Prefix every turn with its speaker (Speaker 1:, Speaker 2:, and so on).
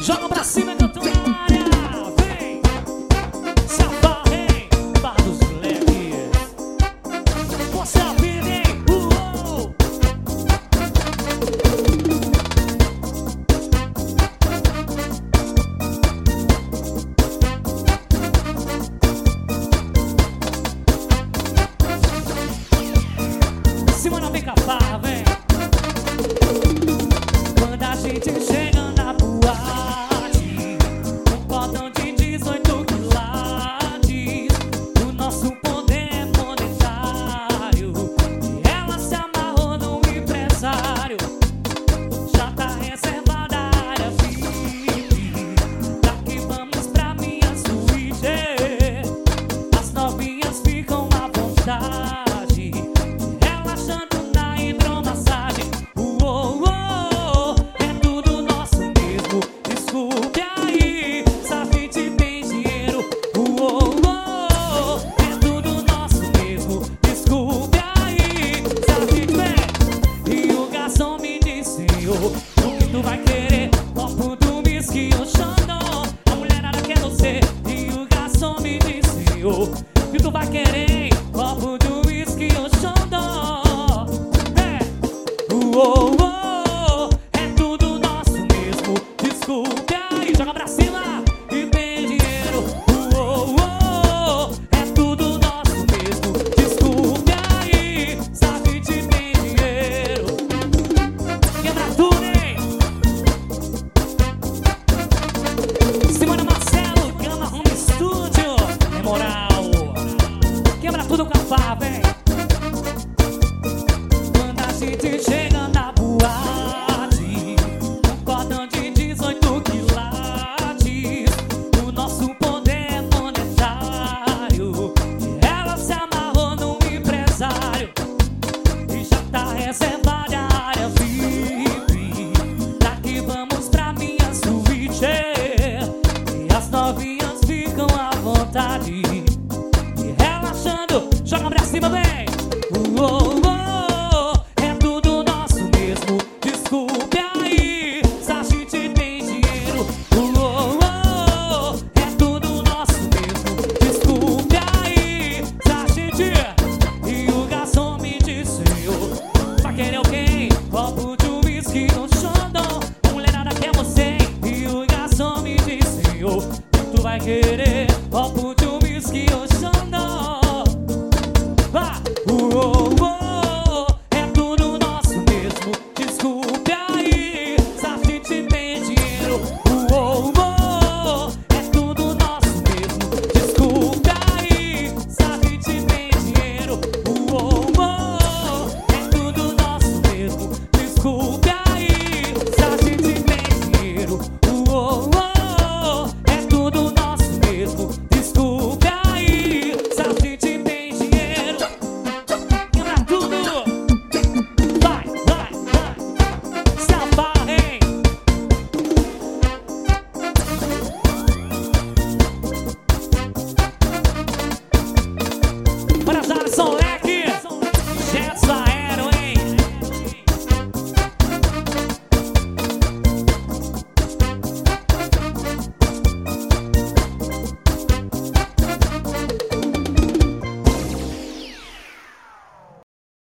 Speaker 1: Joga pra cima que eu tô na área. Vem, se abarrem, bar dos leves. Você é a vida, hein? Uou! Simona, vem com a farra, vem. Quando a gente chega na boate, um cordão de 18 quilates, o nosso poder é monetário, e ela se amarrou no empresário. Já tá reservada a área VIP, daqui vamos pra minha suíte. As novinhas ficam à vontade, relaxando na hidromassagem. Uou, uou, é tudo nosso mesmo, desculpe aí, Safety tem dinheiro. Uou, uou, é tudo nosso mesmo, desculpe aí, Safety vem. E o garçom me disse, o que tu vai querer? Copo do whisky ou Xandão? A mulherada quer você. E o garçom me disse, o que tu vai querer? Copo do whisky ou Xandão? É, uou, uou.